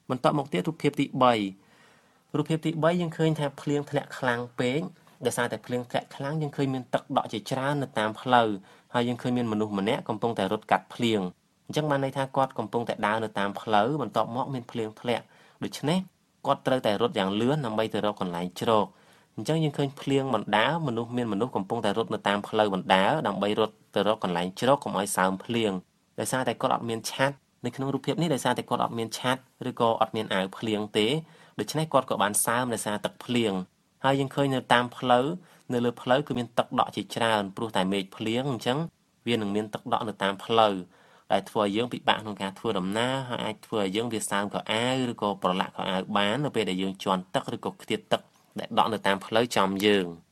បន្ទាប់មកទៀតរូបភាពទី3រូបភាពទី3យើងឃើញថាភ្លៀងធ្លាក់ខ្លាំងពេកដោយសារតែភ្លៀងធ្លាក់ខ្លាំងយើងឃើញមានទឹកដក់ជាច្រើននៅតាមផ្លូវហើយយើងឃើញមានមនុស្សម្នាក់កំពុងតែរត់កាត់ភ្លៀងអញ្ចឹងបានន័យថាគាត់កំពុងតែដើរនៅតាមផ្លូវបន្ទាប់មកមានភ្លៀងធ្លាក់ដូច្នេះគាត់ត្រូវតែរត់យ៉ាងលឿនដើម្បីទៅរកកន្លែងជ្រកអញ្ចឹងយើងឃើញភ្លៀងបណ្ដាលមនុស្សកំពុងតែរត់នៅតាមផ្លូវបណ្ដាលដើម្បីរត់ទៅរកកន្លែងជ្រកកុំឲ្យសើមភ្លៀងដោយសារតែគាត់អត់មានឆ័ត្រនៅក្នុងរូបភាពនេះដោយសារតែគាត់អត់មានឆ័ត្រឬក៏អត់មានអាវភ្លៀងទេដូច្នេះគាត់ក៏បានសើមដោយសារទឹកភ្លៀងហើយយើងឃើញនៅតាមផ្លូវនៅលើផ្លូវគឺមានទឹកដក់ជាច្រើនព្រោះតែមេឃភ្លៀងអញ្ចឹងវានឹងមានទឹកដក់នៅតាមផ្លូវដែលធ្វើឲ្យយើងពិបាកក្នុងការធ្វើដំណើរហើយអាចធ្វើឲ្យយើងវាសើមខោអាវឬក៏ប្រឡាក់ខោអាវបាននៅពេលដែលយើងជន់ទឹកឬក៏ខ្ទាតទឹកដែលដក់នៅតាមផ្លូវចំយើង